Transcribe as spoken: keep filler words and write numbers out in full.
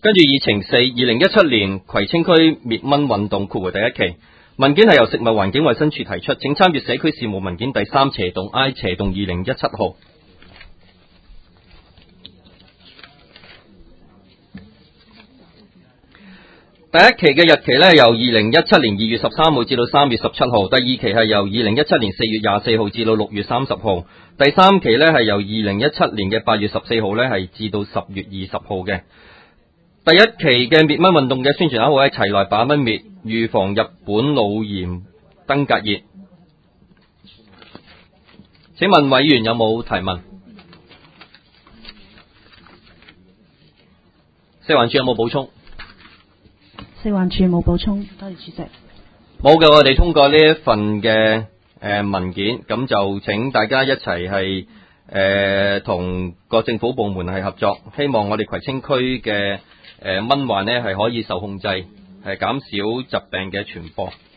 跟住議程四，二零一七年葵青區滅蚊運動括弧第一期文件係由食物環境衛生署提出，請參閱社區事務文件第三斜洞 I 斜洞二零一七號。第一期嘅日期咧由二零一七年二月十三號至到三月十七號，第二期係由二零一七年四月廿四號至到六月三十號，第三期咧係由二零一七年嘅八月十四號咧係至到十月二十號嘅。第一期嘅滅蚊運動嘅宣傳口號係齊來把蚊滅，預防日本腦炎登革熱。請問委員有冇提問？食環署有冇補充？ 食環署冇補充，多謝主席。 冇嘅，我哋通過呢一份嘅誒文件，咁就請大家一齊係誒同各政府部門係合作，希望我哋葵青區嘅誒蚊患呢係可以受控制，係減少疾病嘅傳播。